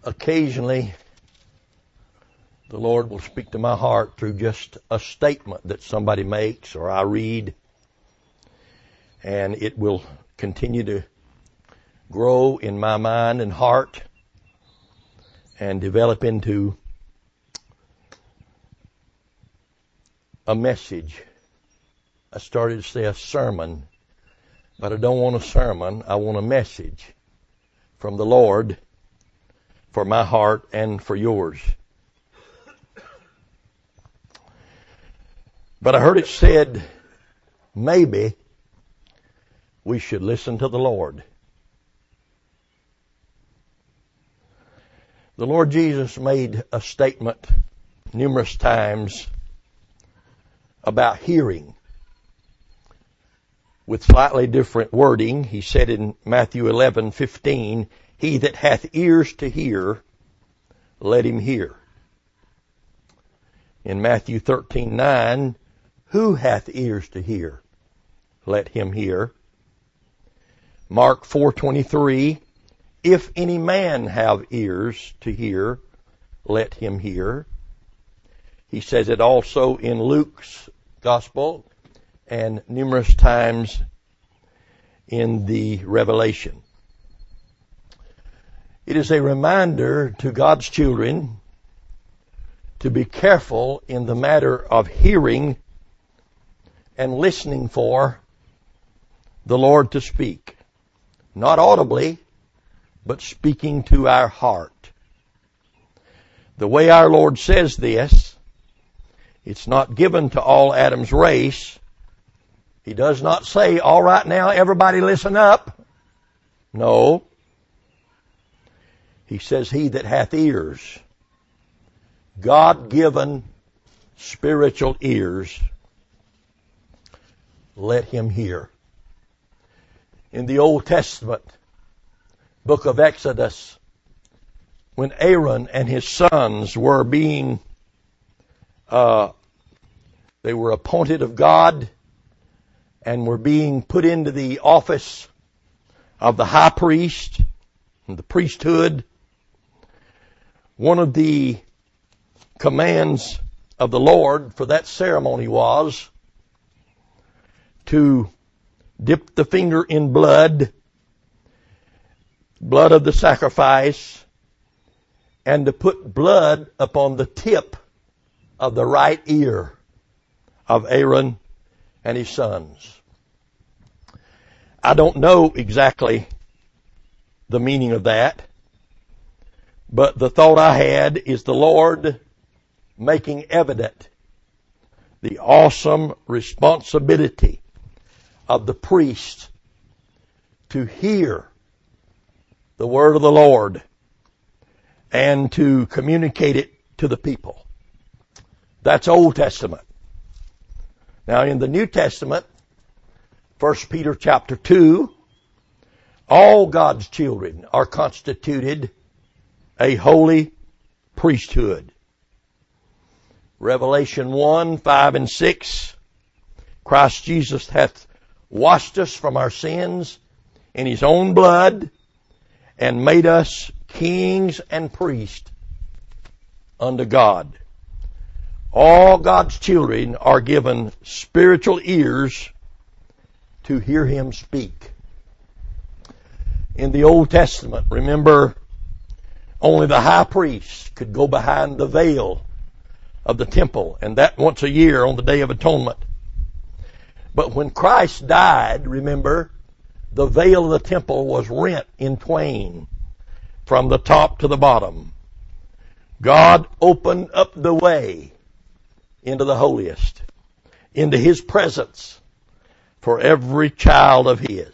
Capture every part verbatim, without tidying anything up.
Occasionally, the Lord will speak to my heart through just a statement that somebody makes or I read, and it will continue to grow in my mind and heart and develop into a message. I started to say a sermon, but I don't want a sermon. I want a message from the Lord for my heart and for yours. But I heard it said, maybe we should listen to the Lord. The Lord Jesus made a statement numerous times about hearing with slightly different wording. He said in Matthew eleven fifteen, "He that hath ears to hear, let him hear." In Matthew thirteen nine, "Who hath ears to hear, let him hear." Mark four twenty-three, "If any man have ears to hear, let him hear." He says it also in Luke's Gospel and numerous times in the Revelation. It is a reminder to God's children to be careful in the matter of hearing and listening for the Lord to speak. Not audibly, but speaking to our heart. The way our Lord says this, it's not given to all Adam's race. He does not say, "All right now, everybody listen up." No. He says, "He that hath ears," God-given spiritual ears, let him hear. In the Old Testament, book of Exodus, when Aaron and his sons were being, uh, they were appointed of God and were being put into the office of the high priest and the priesthood, one of the commands of the Lord for that ceremony was to dip the finger in blood, blood of the sacrifice, and to put blood upon the tip of the right ear of Aaron and his sons. I don't know exactly the meaning of that, but the thought I had is the Lord making evident the awesome responsibility of the priest to hear the word of the Lord and to communicate it to the people. That's Old Testament. Now in the New Testament, First Peter chapter two, all God's children are constituted a holy priesthood. Revelation one, five and six, Christ Jesus hath washed us from our sins in his own blood and made us kings and priests unto God. All God's children are given spiritual ears to hear him speak. In the Old Testament, remember, only the high priest could go behind the veil of the temple, and that once a year on the Day of Atonement. But when Christ died, remember, the veil of the temple was rent in twain from the top to the bottom. God opened up the way into the holiest, into his presence for every child of his.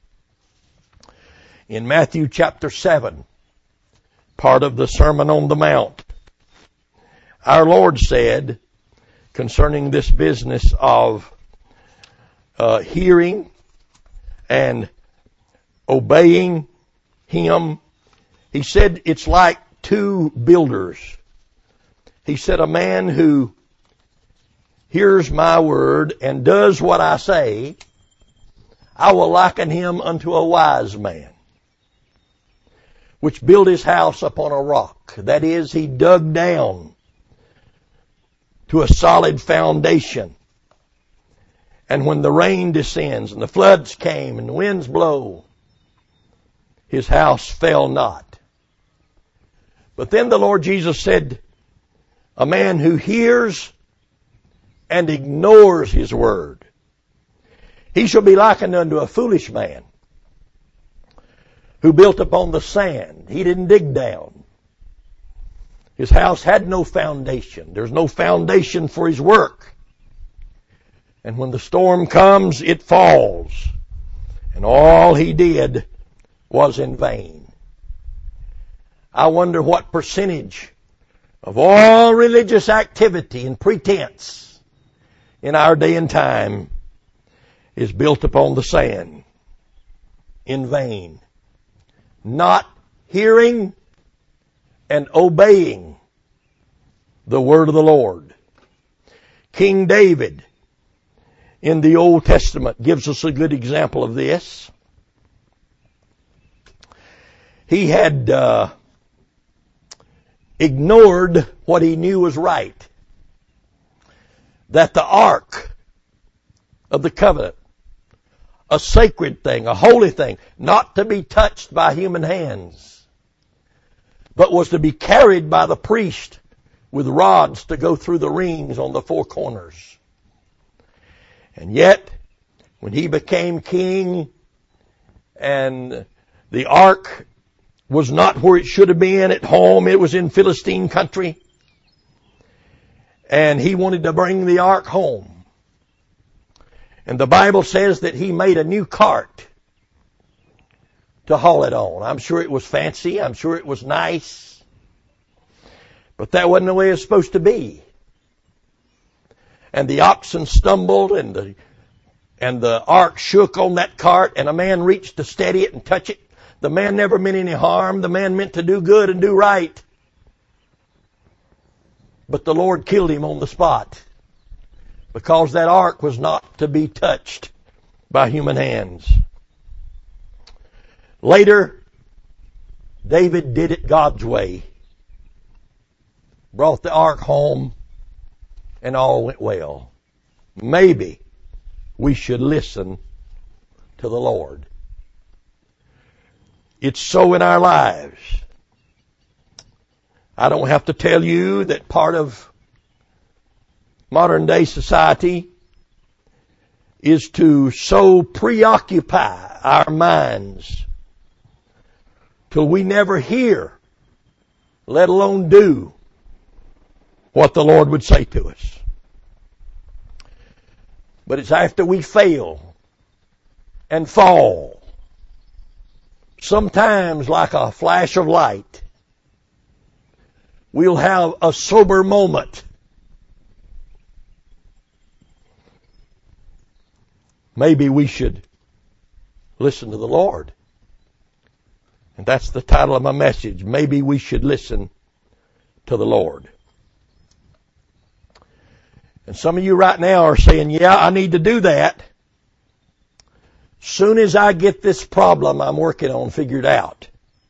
In Matthew chapter seven, part of the Sermon on the Mount, our Lord said concerning this business of uh, hearing and obeying him, he said it's like two builders. He said a man who hears my word and does what I say, I will liken him unto a wise man, which built his house upon a rock. That is, he dug down to a solid foundation. And when the rain descends and the floods came and the winds blow, his house fell not. But then the Lord Jesus said, a man who hears and ignores his word, he shall be likened unto a foolish man who built upon the sand. He didn't dig down. His house had no foundation. There's no foundation for his work. And when the storm comes, it falls. And all he did was in vain. I wonder what percentage of all religious activity and pretense in our day and time is built upon the sand, in vain, not hearing and obeying the word of the Lord. King David in the Old Testament gives us a good example of this. He had uh, ignored what he knew was right. That the ark of the covenant, a sacred thing, a holy thing, not to be touched by human hands, but was to be carried by the priest with rods to go through the rings on the four corners. And yet, when he became king and the ark was not where it should have been at home, it was in Philistine country, and he wanted to bring the ark home. And the Bible says that he made a new cart to haul it on. I'm sure it was fancy. I'm sure it was nice. But that wasn't the way it was supposed to be. And the oxen stumbled and the, and the ark shook on that cart, and a man reached to steady it and touch it. The man never meant any harm. The man meant to do good and do right. But the Lord killed him on the spot because that ark was not to be touched by human hands. Later, David did it God's way. Brought the ark home and all went well. Maybe we should listen to the Lord. It's so in our lives. I don't have to tell you that part of modern day society is to so preoccupy our minds till we never hear, let alone do, what the Lord would say to us. But it's after we fail and fall, sometimes like a flash of light, we'll have a sober moment. Maybe we should listen to the Lord. And that's the title of my message. Maybe we should listen to the Lord. And some of you right now are saying, yeah, I need to do that. Soon as I get this problem I'm working on figured out.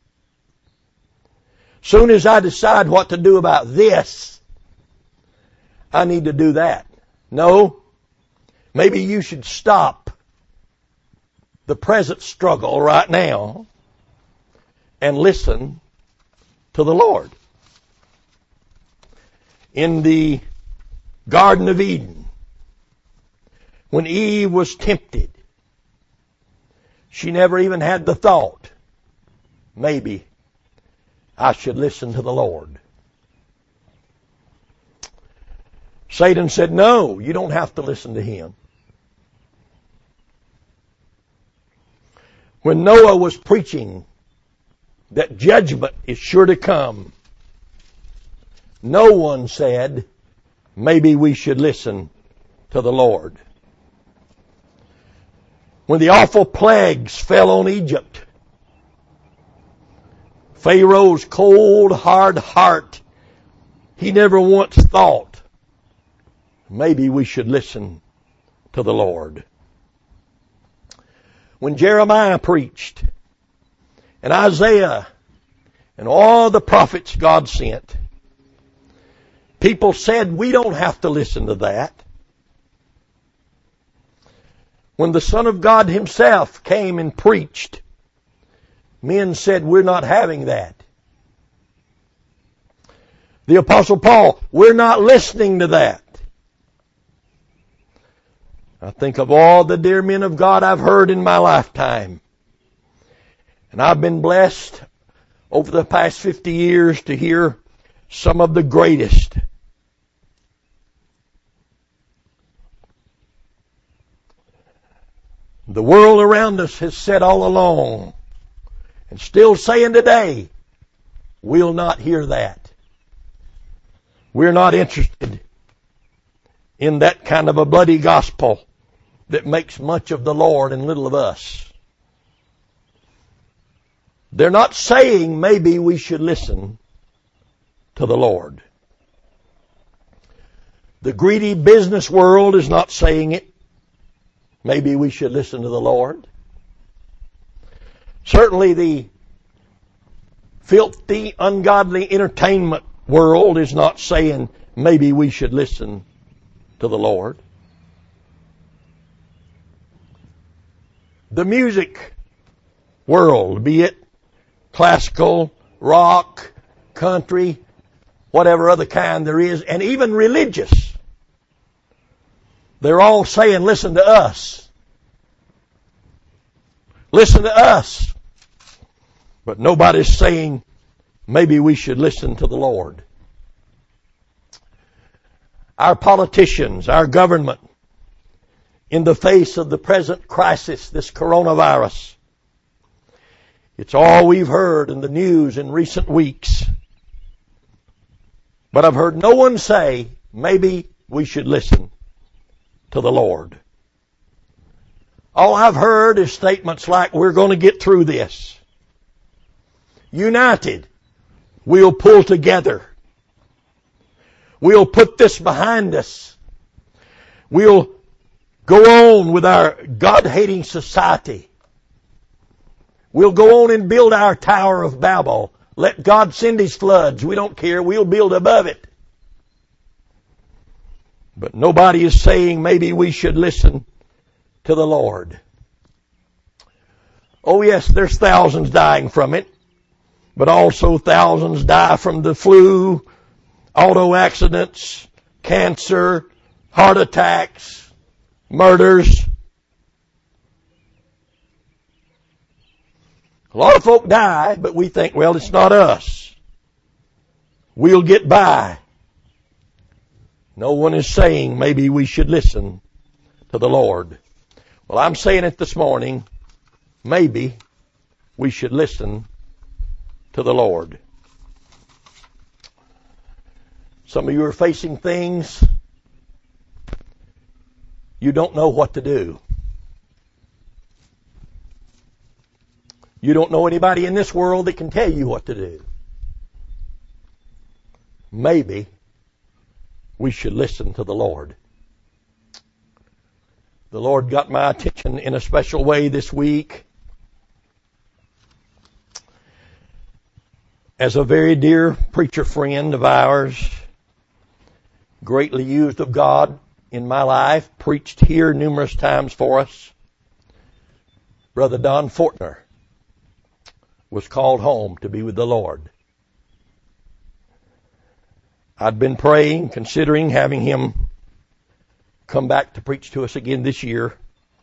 Soon as I decide what to do about this, I need to do that. No. Maybe you should stop the present struggle right now and listen to the Lord. In the Garden of Eden, when Eve was tempted, she never even had the thought, maybe I should listen to the Lord. Satan said, no, you don't have to listen to him. When Noah was preaching that judgment is sure to come, no one said, maybe we should listen to the Lord. When the awful plagues fell on Egypt, Pharaoh's cold, hard heart, he never once thought, maybe we should listen to the Lord. When Jeremiah preached and Isaiah and all the prophets God sent. People said, we don't have to listen to that. When the Son of God Himself came and preached, men said, we're not having that. The Apostle Paul, we're not listening to that. I think of all the dear men of God I've heard in my lifetime. And I've been blessed over the past fifty years to hear some of the greatest. The world around us has said all along, and still saying today, we'll not hear that. We're not interested in that kind of a bloody gospel that makes much of the Lord and little of us. They're not saying maybe we should listen to the Lord. The greedy business world is not saying it. Maybe we should listen to the Lord. Certainly the filthy, ungodly entertainment world is not saying maybe we should listen to the Lord. The music world, be it classical, rock, country, whatever other kind there is, and even religious, they're all saying, listen to us. Listen to us. But nobody's saying, maybe we should listen to the Lord. Our politicians, our government, in the face of the present crisis, this coronavirus, it's all we've heard in the news in recent weeks. But I've heard no one say, maybe we should listen to the Lord. All I've heard is statements like, we're going to get through this. United, we'll pull together. We'll put this behind us. We'll go on with our God-hating society. We'll go on and build our Tower of Babel. Let God send His floods. We don't care. We'll build above it. But nobody is saying maybe we should listen to the Lord. Oh yes, there's thousands dying from it, but also thousands die from the flu, auto accidents, cancer, heart attacks, murders. A lot of folk die, but we think, well, it's not us. We'll get by. No one is saying maybe we should listen to the Lord. Well, I'm saying it this morning. Maybe we should listen to the Lord. Some of you are facing things you don't know what to do. You don't know anybody in this world that can tell you what to do. Maybe we should listen to the Lord. The Lord got my attention in a special way this week. As a very dear preacher friend of ours, greatly used of God in my life, preached here numerous times for us, Brother Don Fortner was called home to be with the Lord. I'd been praying, considering having him come back to preach to us again this year.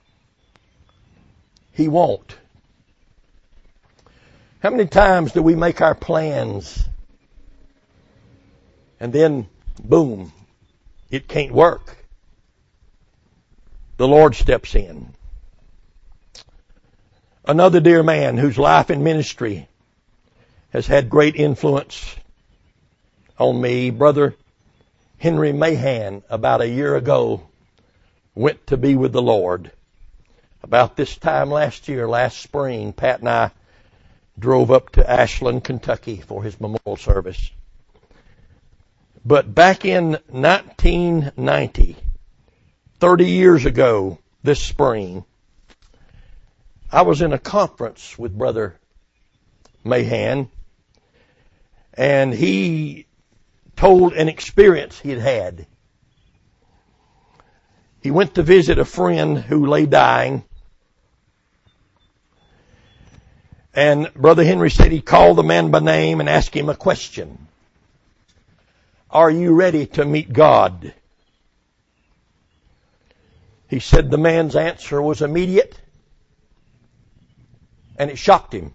He won't. How many times do we make our plans and then, boom, it can't work? The Lord steps in. Another dear man whose life and ministry has had great influence on me, Brother Henry Mahan, about a year ago, went to be with the Lord. About this time last year, last spring, Pat and I drove up to Ashland, Kentucky for his memorial service. But back in nineteen ninety, thirty years ago this spring, I was in a conference with Brother Mahan, And he told an experience he'd had. He went to visit a friend who lay dying. And Brother Henry said he called the man by name and asked him a question. Are you ready to meet God? He said the man's answer was immediate, and it shocked him.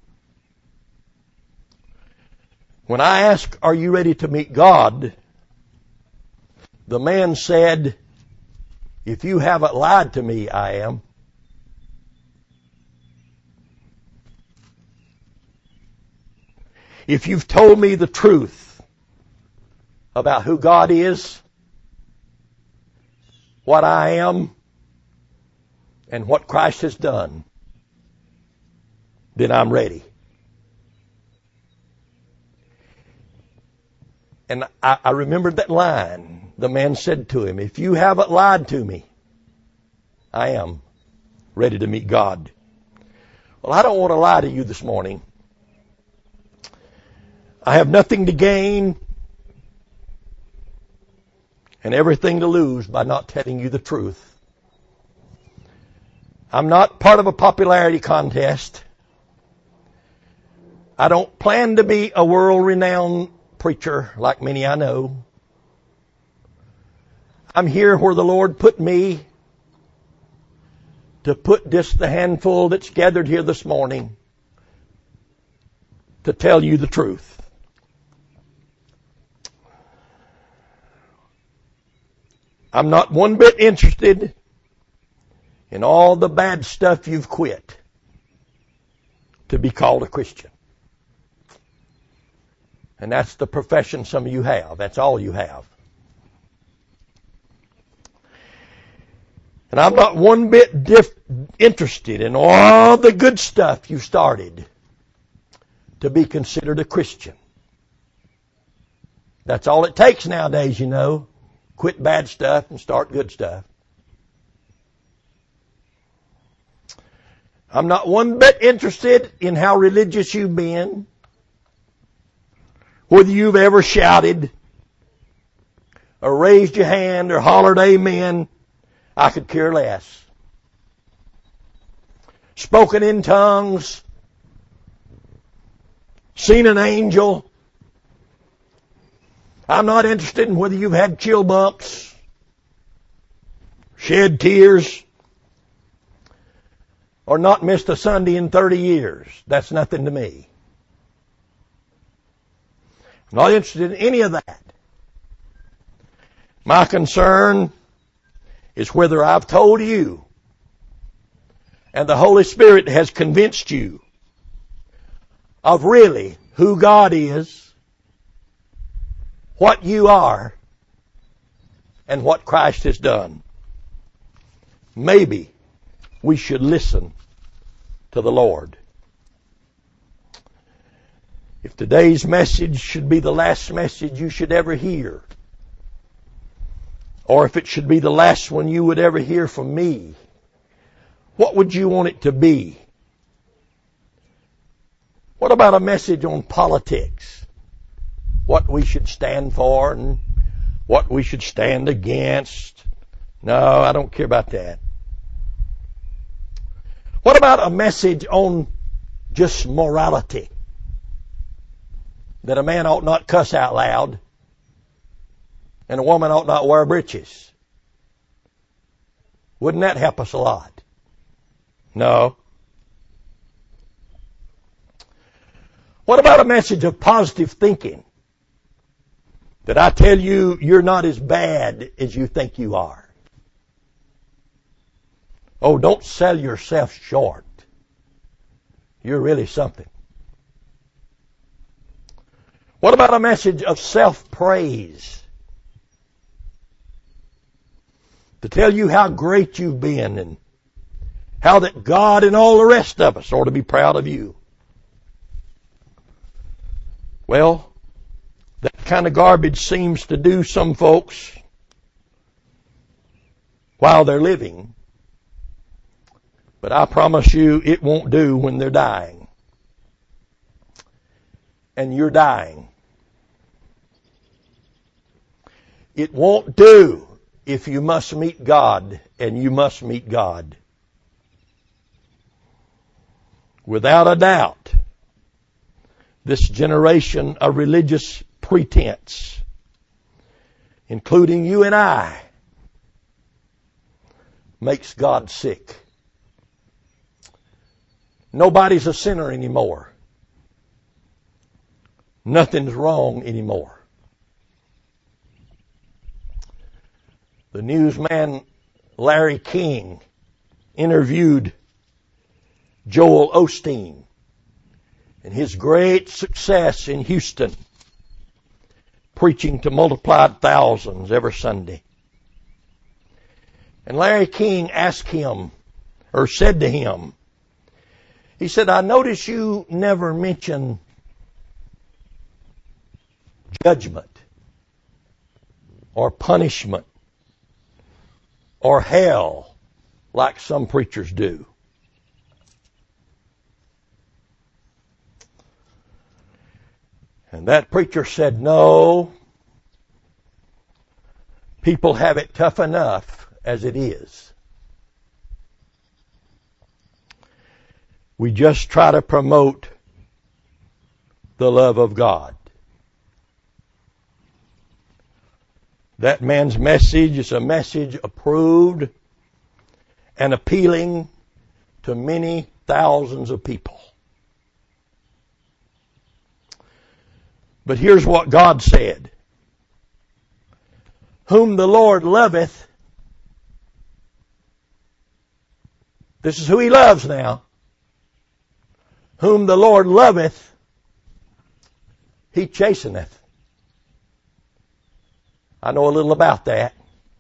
When I asked, are you ready to meet God? The man said, if you haven't lied to me, I am. If you've told me the truth about who God is, what I am, and what Christ has done, then I'm ready. And I, I remembered that line. The man said to him, if you haven't lied to me, I am ready to meet God. Well, I don't want to lie to you this morning. I have nothing to gain and everything to lose by not telling you the truth. I'm not part of a popularity contest. I don't plan to be a world-renowned preacher like many I know. I'm here where the Lord put me to put just the handful that's gathered here this morning to tell you the truth. I'm not one bit interested in all the bad stuff you've quit to be called a Christian. And that's the profession some of you have. That's all you have. And I'm not one bit diff- interested in all the good stuff you started to be considered a Christian. That's all it takes nowadays, you know. Quit bad stuff and start good stuff. I'm not one bit interested in how religious you've been, whether you've ever shouted or raised your hand or hollered amen. I could care less. Spoken in tongues, seen an angel. I'm not interested in whether you've had chill bumps, shed tears, or not missed a Sunday in thirty years. That's nothing to me. I'm not interested in any of that. My concern is whether I've told you and the Holy Spirit has convinced you of really who God is, what you are, and what Christ has done. Maybe we should listen to the Lord. If today's message should be the last message you should ever hear, or if it should be the last one you would ever hear from me, what would you want it to be? What about a message on politics? What we should stand for and what we should stand against? No, I don't care about that. What about a message on just morality? That a man ought not cuss out loud and a woman ought not wear breeches. Wouldn't that help us a lot? No. What about a message of positive thinking? That I tell you, you're not as bad as you think you are. Oh, don't sell yourself short. You're really something. What about a message of self-praise? To tell you how great you've been and how that God and all the rest of us ought to be proud of you. Well, that kind of garbage seems to do some folks while they're living. But I promise you it won't do when they're dying. And you're dying. It won't do if you must meet God, and you must meet God. Without a doubt, this generation of religious pretense, including you and I, makes God sick. Nobody's a sinner anymore. Nothing's wrong anymore. The newsman Larry King interviewed Joel Osteen and his great success in Houston, preaching to multiplied thousands every Sunday. And Larry King asked him, or said to him, he said, I notice you never mention judgment or punishment or hell like some preachers do. And that preacher said, no, people have it tough enough as it is. We just try to promote the love of God. That man's message is a message approved and appealing to many thousands of people. But here's what God said. Whom the Lord loveth, this is who He loves now. Whom the Lord loveth, He chasteneth. I know a little about that.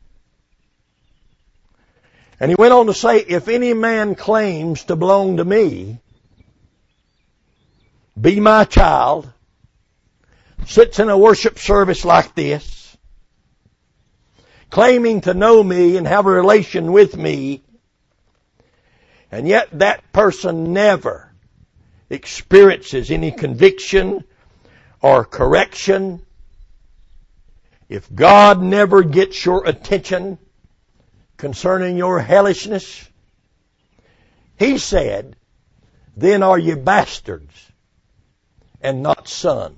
And He went on to say, if any man claims to belong to me, be my child, sits in a worship service like this, claiming to know me and have a relation with me, and yet that person never experiences any conviction or correction, if God never gets your attention concerning your hellishness, He said, then are you bastards and not sons.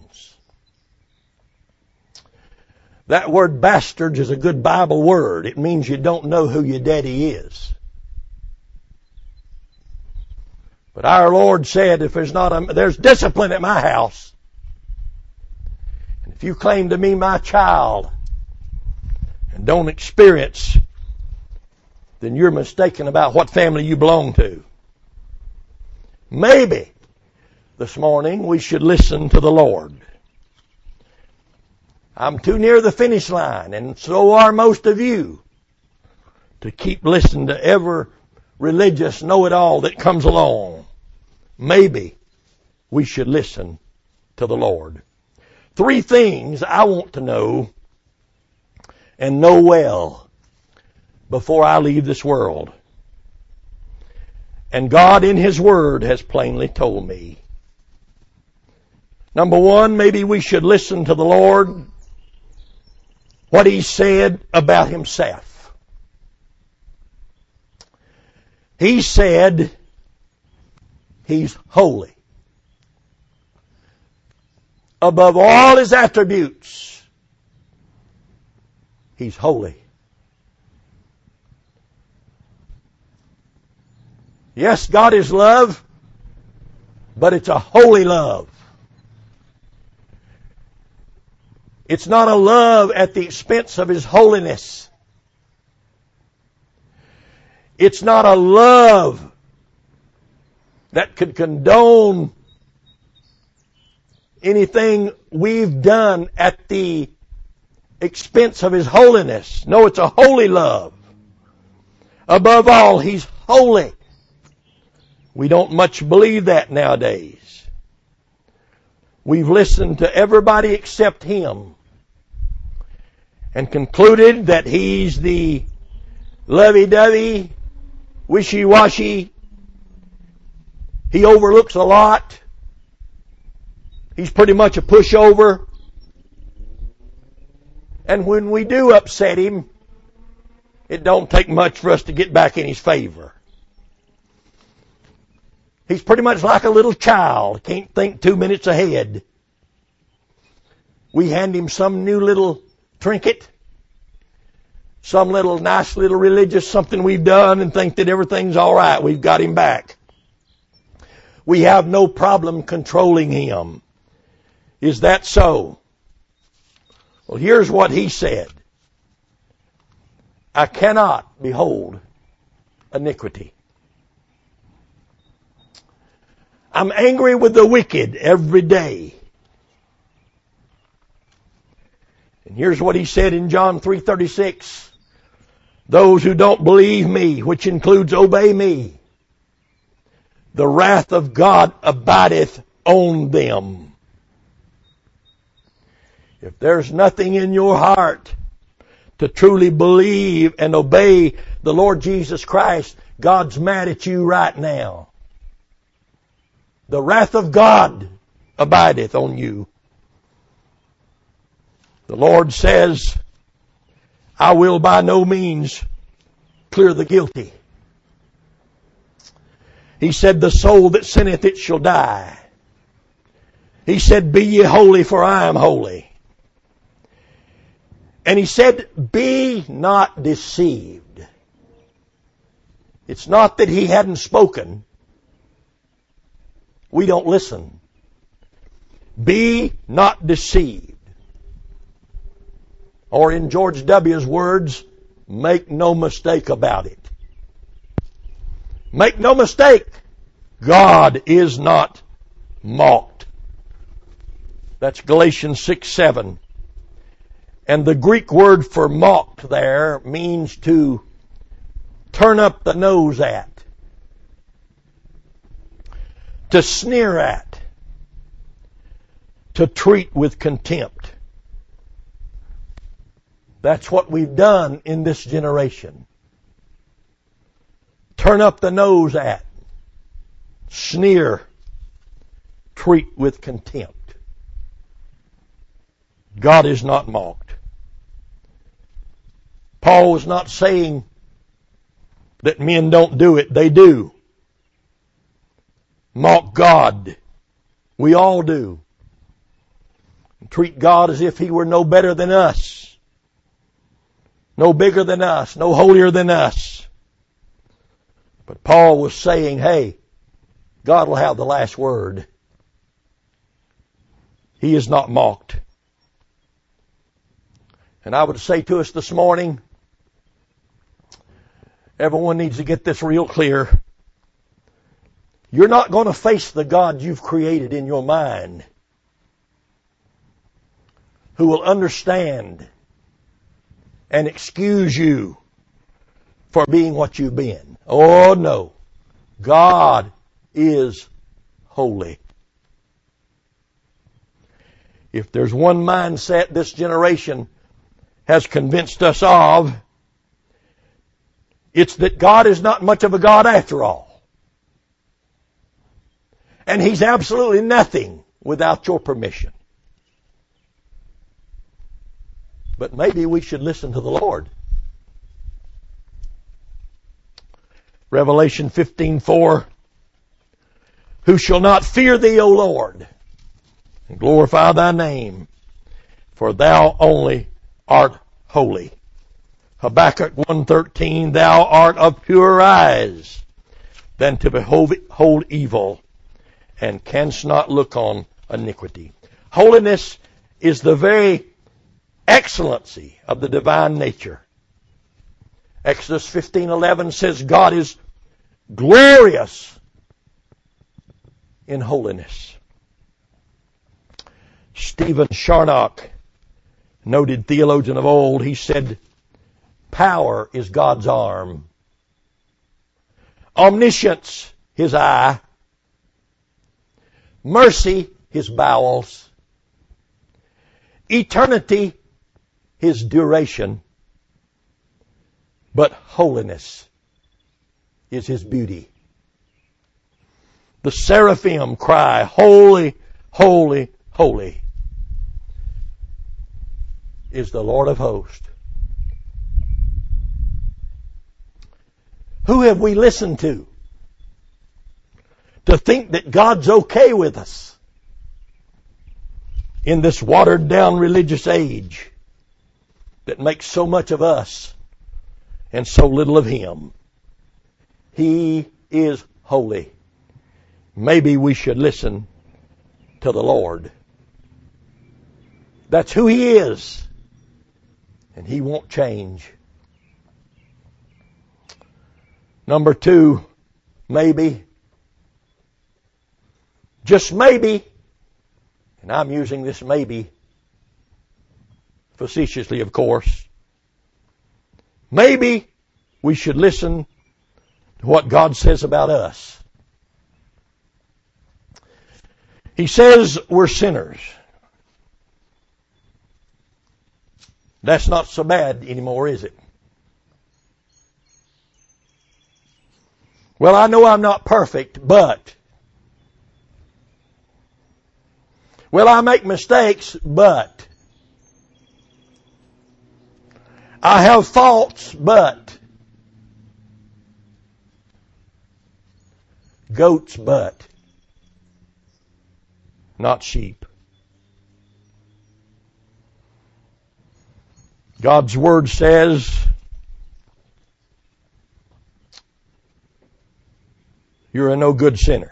That word bastards is a good Bible word. It means you don't know who your daddy is. But our Lord said, if there's not a, there's discipline at my house. And if you claim to be my child and don't experience, then you're mistaken about what family you belong to. Maybe this morning we should listen to the Lord. I'm too near the finish line, and so are most of you, to keep listening to every religious know-it-all that comes along. Maybe we should listen to the Lord. Three things I want to know and know well before I leave this world. And God in His Word has plainly told me. Number one, maybe we should listen to the Lord, what He said about Himself. He said He's holy. Above all His attributes, He's holy. Yes, God is love, but it's a holy love. It's not a love at the expense of His holiness. It's not a love that could condone anything we've done at the expense of His holiness. No, it's a holy love. Above all, He's holy. We don't much believe that nowadays. We've listened to everybody except Him and concluded that He's the lovey-dovey, wishy-washy. He overlooks a lot. He's pretty much a pushover. And when we do upset Him, it don't take much for us to get back in His favor. He's pretty much like a little child. Can't think two minutes ahead. We hand Him some new little trinket, some little nice little religious something we've done, and think that everything's all right. We've got Him back. We have no problem controlling Him. Is that so? Well, here's what He said. I cannot behold iniquity. I'm angry with the wicked every day. And here's what He said in John three thirty-six. Those who don't believe Me, which includes obey Me, the wrath of God abideth on them. If there's nothing in your heart to truly believe and obey the Lord Jesus Christ, God's mad at you right now. The wrath of God abideth on you. The Lord says, I will by no means clear the guilty. He said, the soul that sinneth it shall die. He said, be ye holy, for I am holy. And He said, be not deceived. It's not that He hadn't spoken. We don't listen. Be not deceived. Or in George W.'s words, make no mistake about it. Make no mistake, God is not mocked. That's Galatians six seven. And the Greek word for mocked there means to turn up the nose at, to sneer at, to treat with contempt. That's what we've done in this generation. Turn up the nose at, sneer, treat with contempt. God is not mocked. Paul was not saying that men don't do it. They do. Mock God. We all do. Treat God as if He were no better than us. No bigger than us. No holier than us. But Paul was saying, hey, God will have the last word. He is not mocked. And I would say to us this morning, everyone needs to get this real clear. You're not going to face the God you've created in your mind, who will understand and excuse you for being what you've been. Oh no. God is holy. If there's one mindset this generation has convinced us of, it's that God is not much of a God after all. And He's absolutely nothing without your permission. But maybe we should listen to the Lord. Revelation fifteen four. Who shall not fear Thee, O Lord, and glorify Thy name, for Thou only art holy. Habakkuk one thirteen. Thou art of purer eyes than to behold evil, and canst not look on iniquity. Holiness is the very excellency of the divine nature. Exodus fifteen eleven says God is glorious in holiness. Stephen Charnock, noted theologian of old, he said, power is God's arm. Omniscience, His eye. Mercy, His bowels. Eternity, His duration. But holiness is His beauty. The seraphim cry, holy, holy, holy. is the Lord of hosts. Who have we listened to to think that God's okay with us in this watered down religious age that makes so much of us and so little of Him? He is holy. Maybe we should listen to the Lord. That's who He is. And He won't change. Number two, maybe, just maybe, and I'm using this maybe facetiously, of course, maybe we should listen to what God says about us. He says we're sinners. That's not so bad anymore, is it? Well, I know I'm not perfect, but. Well, I make mistakes, but. I have faults, but. Goats, but. Not sheep. God's Word says, you're a no good sinner.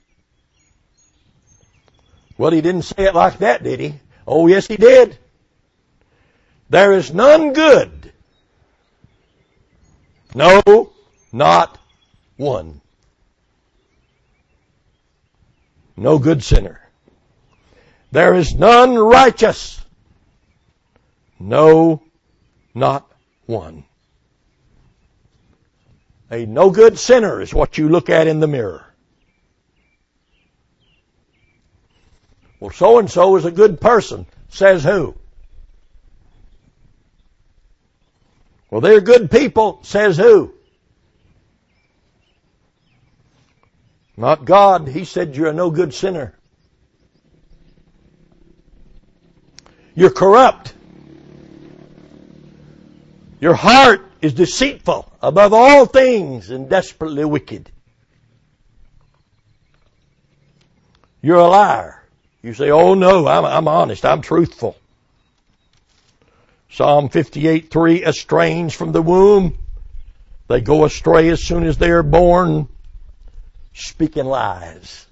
Well, He didn't say it like that, did He? Oh, yes, He did. There is none good. No, not one. No good sinner. There is none righteous. No, not one. A no good sinner is what you look at in the mirror. Well, so-and-so is a good person. Says who? Well, they're good people. Says who? Not God. He said you're a no good sinner. You're corrupt. Your heart is deceitful above all things and desperately wicked. You're a liar. You say, oh no, I'm, I'm honest, I'm truthful. Psalm fifty-eight three, estranged from the womb, they go astray as soon as they are born, speaking lies.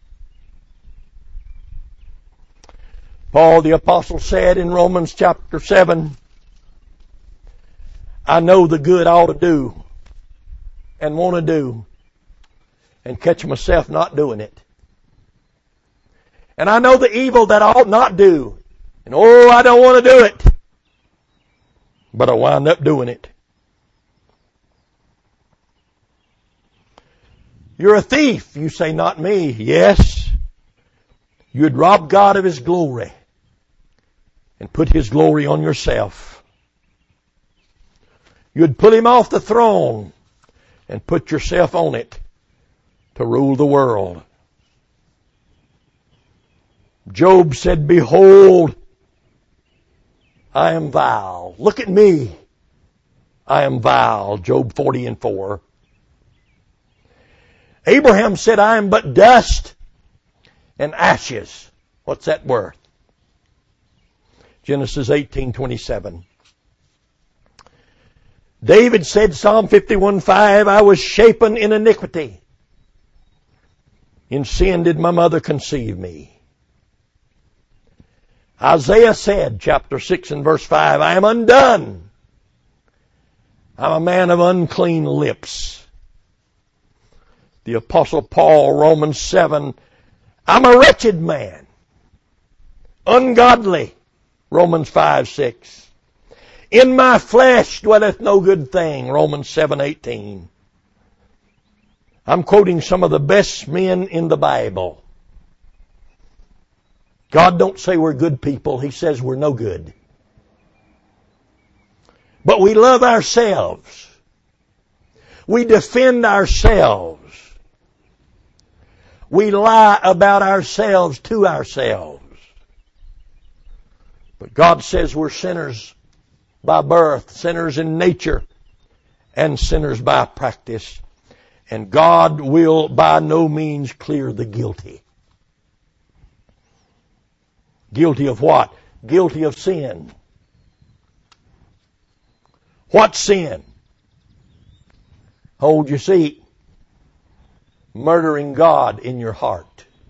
Paul the Apostle said in Romans chapter seven, I know the good I ought to do and want to do and catch myself not doing it. And I know the evil that I ought not do. And oh, I don't want to do it. But I wind up doing it. You're a thief. You say, not me. Yes. You'd rob God of His glory and put His glory on yourself. You'd pull Him off the throne and put yourself on it to rule the world. Job said, behold, I am vile. Look at me. I am vile. Job forty and four. Abraham said, I am but dust and ashes. What's that worth? Genesis eighteen twenty-seven. David said, Psalm fifty-one five, I was shapen in iniquity. In sin did my mother conceive me. Isaiah said, chapter six and verse five, I am undone. I'm a man of unclean lips. The Apostle Paul, Romans seven, I'm a wretched man. Ungodly. Romans five six. In my flesh dwelleth no good thing. Romans seven eighteen. I'm quoting some of the best men in the Bible. God don't say we're good people. He says we're no good. But we love ourselves. We defend ourselves. We lie about ourselves to ourselves. But God says we're sinners by birth, sinners in nature, and sinners by practice. And God will by no means clear the guilty. Guilty of what? Guilty of sin. What sin? Hold your seat. Murdering God in your heart.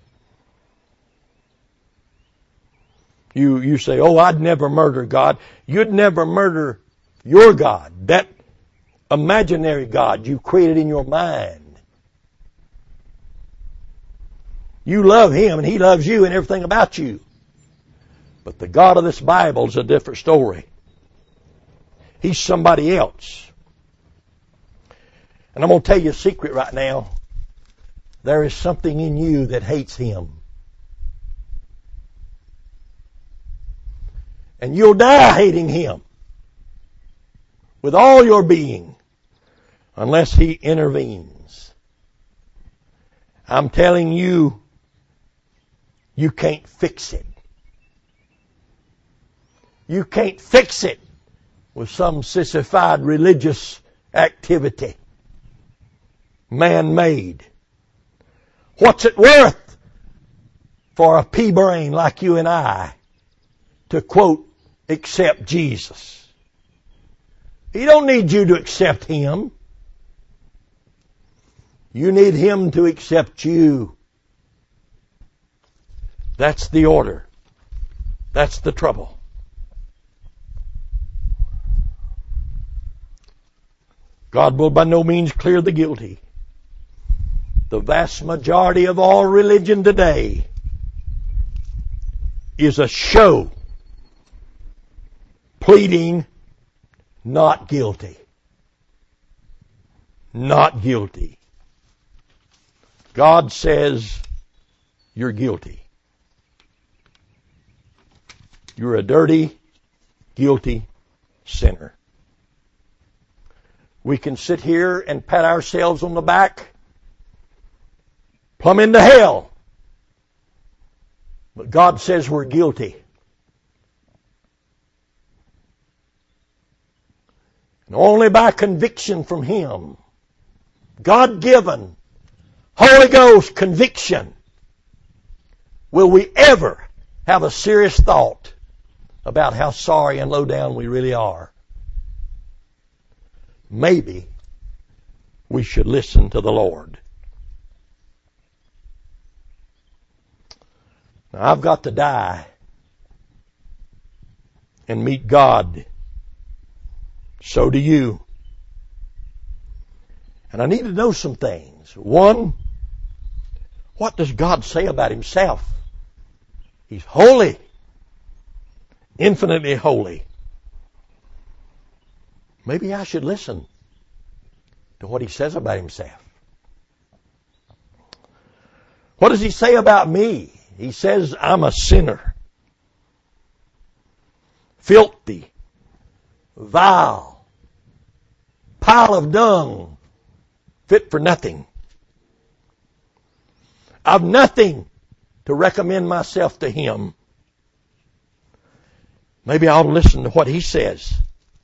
You, you say, oh, I'd never murder God. You'd never murder your God. That imaginary God you created in your mind. You love Him and He loves you and everything about you. But the God of this Bible is a different story. He's somebody else. And I'm going to tell you a secret right now. There is something in you that hates Him. And you'll die hating Him with all your being unless He intervenes. I'm telling you, you can't fix it. You can't fix it with some sissified religious activity. Man-made. What's it worth for a pea-brain like you and I to, quote, accept Jesus? He don't need you to accept Him. You need Him to accept you. That's the order. That's the trouble. God will by no means clear the guilty. The vast majority of all religion today is a show pleading not guilty. Not guilty. God says you're guilty. You're a dirty, guilty sinner. We can sit here and pat ourselves on the back, plumb into hell. But God says we're guilty. And only by conviction from Him, God-given, Holy Ghost conviction, will we ever have a serious thought about how sorry and low down we really are. Maybe we should listen to the Lord. Now, I've got to die and meet God. So do you. And I need to know some things. One, what does God say about Himself? He's holy. Infinitely holy. Maybe I should listen to what He says about Himself. What does He say about me? He says I'm a sinner. Filthy. Vile. Pile of dung. Fit for nothing. I've nothing to recommend myself to Him. Maybe I'll listen to what He says.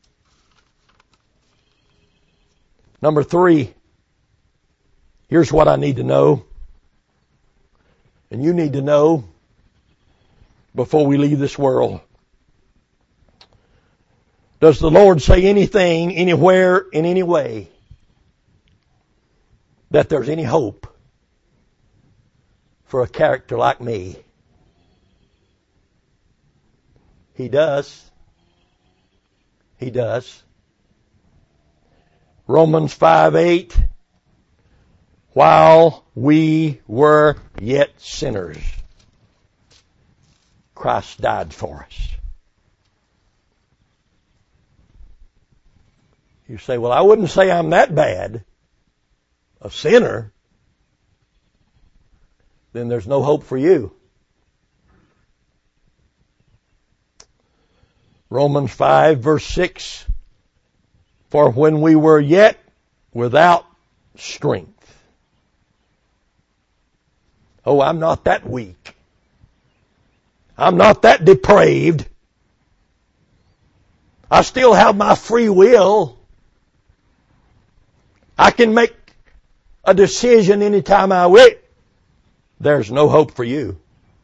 Number three, here's what I need to know. And you need to know before we leave this world. Does the Lord say anything, anywhere, in any way, that there's any hope for a character like me? He does. He does. Romans five eight, while we were yet sinners, Christ died for us. You say, well, I wouldn't say I'm that bad, a sinner. Then there's no hope for you. Romans five verse six, for when we were yet without strength. Oh, I'm not that weak. I'm not that depraved. I still have my free will. I can make a decision anytime I wish. There's no hope for you.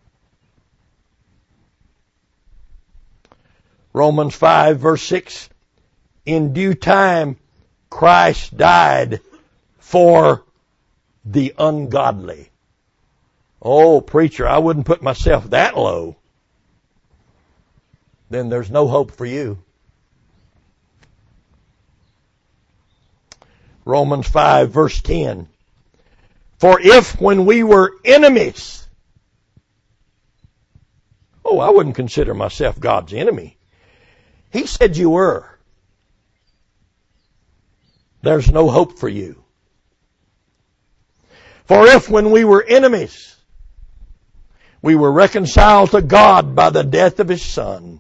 Romans five verse six, in due time Christ died for the ungodly. Oh, preacher, I wouldn't put myself that low. Then there's no hope for you. Romans five verse ten, for if when we were enemies, oh, I wouldn't consider myself God's enemy. He said you were. There's no hope for you. For if when we were enemies, we were reconciled to God by the death of His Son,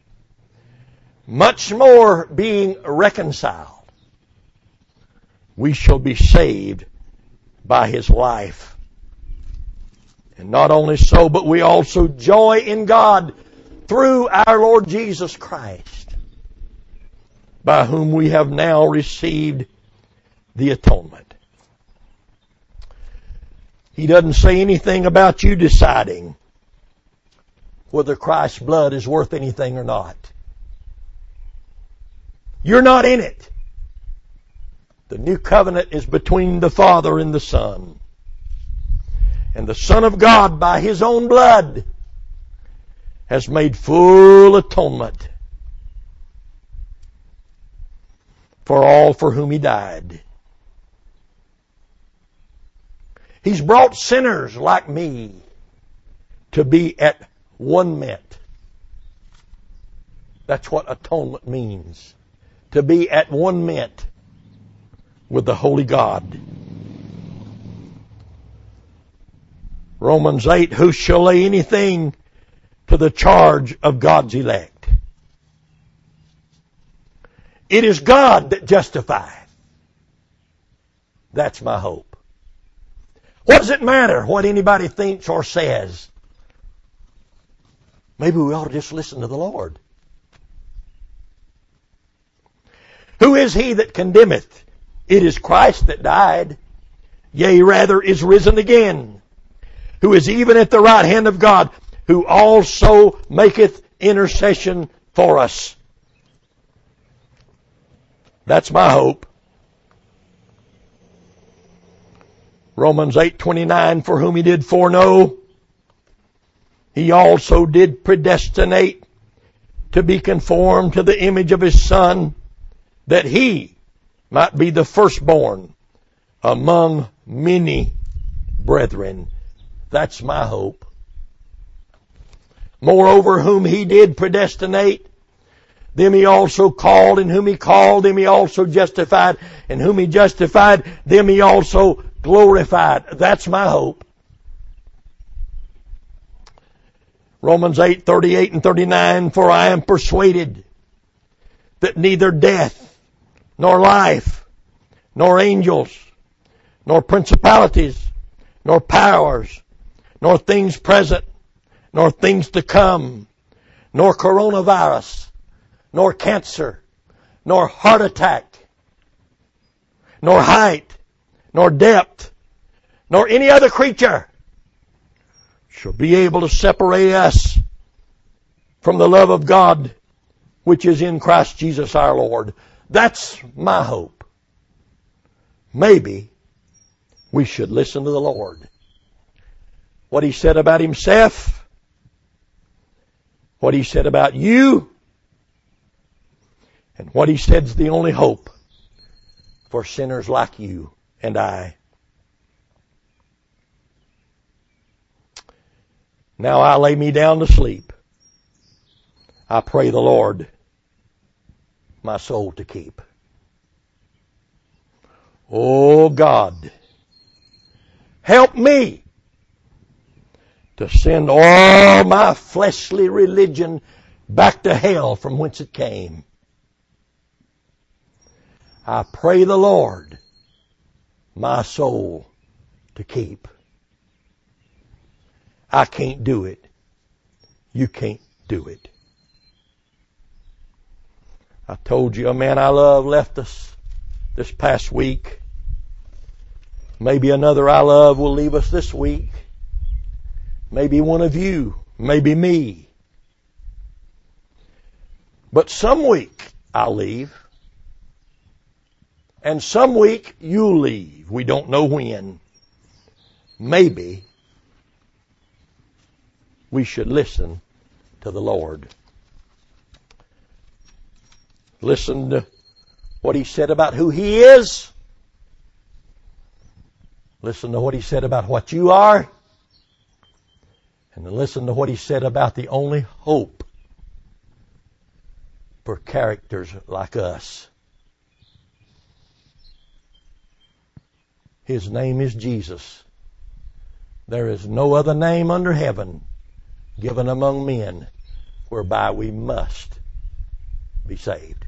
much more being reconciled, we shall be saved by His life. And not only so, but we also joy in God through our Lord Jesus Christ, by whom we have now received the atonement. He doesn't say anything about you deciding whether Christ's blood is worth anything or not. You're not in it. The new covenant is between the Father and the Son. And the Son of God, by His own blood, has made full atonement for all for whom He died. He's brought sinners like me to be at one met. That's what atonement means. To be at one met with the Holy God. Romans eight, who shall lay anything to the charge of God's elect? It is God that justifieth. That's my hope. What does it matter what anybody thinks or says? Maybe we ought to just listen to the Lord. Who is he that condemneth? It is Christ that died, yea, rather is risen again, who is even at the right hand of God, who also maketh intercession for us. That's my hope. Romans eight twenty-nine, for whom He did foreknow, He also did predestinate to be conformed to the image of His Son, that He might be the firstborn among many brethren. That's my hope. Moreover, whom He did predestinate, them He also called, and whom He called, them He also justified, and whom He justified, them He also glorified. That's my hope. Romans eight thirty-eight and thirty-nine, for I am persuaded that neither death, nor life, nor angels, nor principalities, nor powers, nor things present, nor things to come, nor coronavirus, nor cancer, nor heart attack, nor height, nor depth, nor any other creature shall be able to separate us from the love of God which is in Christ Jesus our Lord. That's my hope. Maybe we should listen to the Lord. What He said about Himself, what He said about you, and what He said's the only hope for sinners like you and I. Now I lay me down to sleep. I pray the Lord my soul to keep. Oh God, help me to send all my fleshly religion back to hell from whence it came. I pray the Lord my soul to keep. I can't do it. You can't do it. I told you a man I love left us this past week. Maybe another I love will leave us this week. Maybe one of you. Maybe me. But some week I'll leave. And some week you'll leave. We don't know when. Maybe we should listen to the Lord. Listen to what He said about who He is. Listen to what He said about what you are. And then listen to what He said about the only hope for characters like us. His name is Jesus. There is no other name under heaven given among men whereby we must be saved.